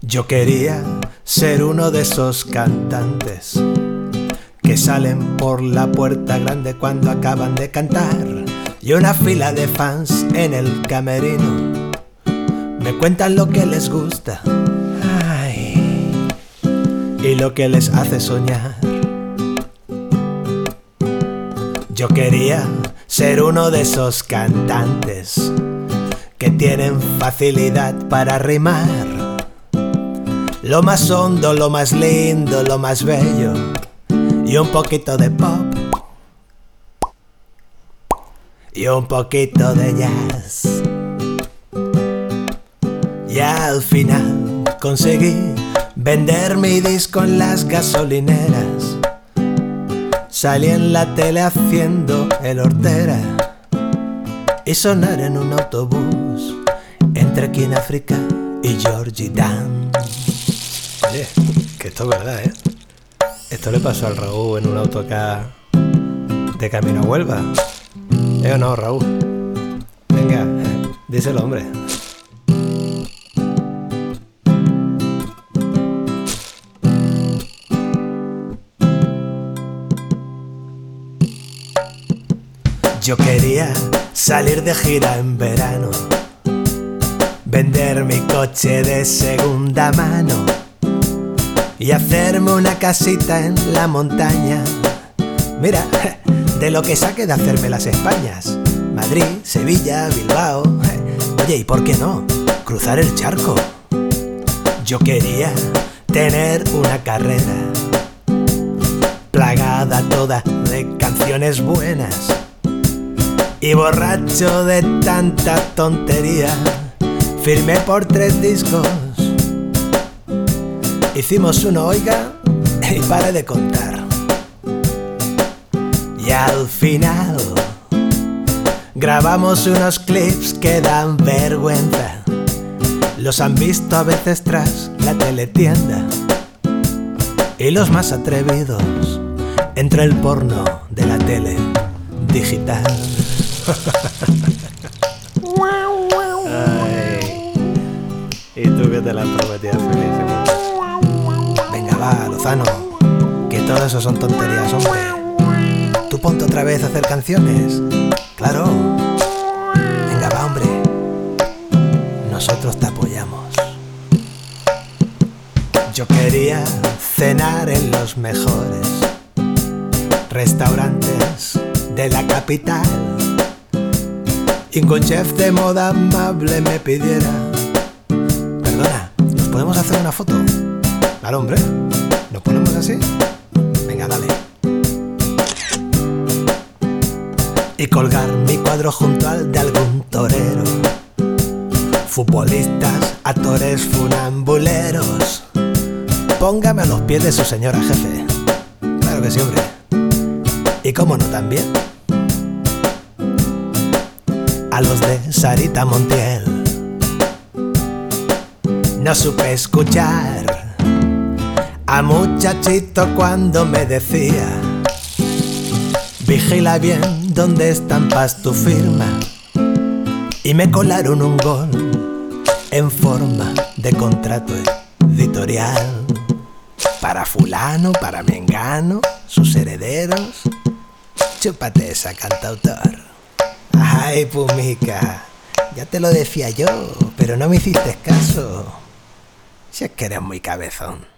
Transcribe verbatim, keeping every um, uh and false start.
Yo quería ser uno de esos cantantes que salen por la puerta grande cuando acaban de cantar, y una fila de fans en el camerino me cuentan lo que les gusta, ay, y lo que les hace soñar. Yo quería ser uno de esos cantantes que tienen facilidad para rimar, lo más hondo, lo más lindo, lo más bello, y un poquito de pop y un poquito de jazz. Y al final conseguí vender mi disco en las gasolineras. Salí en la tele haciendo el hortera y sonar en un autobús entre King África y Georgie Dan. Oye, que esto es verdad, ¿eh? Esto le pasó al Raúl en un autocar de camino a Huelva. ¿Eh o no, Raúl? Venga, díselo, hombre. Yo quería salir de gira en verano, vender mi coche de segunda mano y hacerme una casita en la montaña. Mira, de lo que saque de hacerme las Españas, Madrid, Sevilla, Bilbao. Oye, ¿y por qué no? Cruzar el charco. Yo quería tener una carrera plagada toda de canciones buenas, y borracho de tanta tontería, firmé por tres discos. Hicimos uno, oiga, y paré de contar. Y al final grabamos unos clips que dan vergüenza. Los han visto a veces tras la teletienda. Y los más atrevidos entre el porno de la tele digital. Ay, ¿y tú qué te la prometías feliz? Venga, va, Lozano, que todo eso son tonterías, hombre. Tú ponte otra vez a hacer canciones. Claro. Venga, va, hombre. Nosotros te apoyamos. Yo quería cenar en los mejores restaurantes de la capital, y un chef de moda amable me pidiera: perdona, ¿nos podemos hacer una foto? Claro, hombre, ¿nos ponemos así? Venga, dale. Y colgar mi cuadro junto al de algún torero, futbolistas, actores, funambuleros. Póngame a los pies de su señora jefe. Claro que sí, hombre. Y cómo no también a los de Sarita Montiel. No supe escuchar a muchachito cuando me decía: vigila bien donde estampas tu firma. Y me colaron un gol en forma de contrato editorial para fulano, para mengano, sus herederos. Chúpate esa, cantautor. Ay, Pumica, ya te lo decía yo, pero no me hiciste caso. Si es que eres muy cabezón.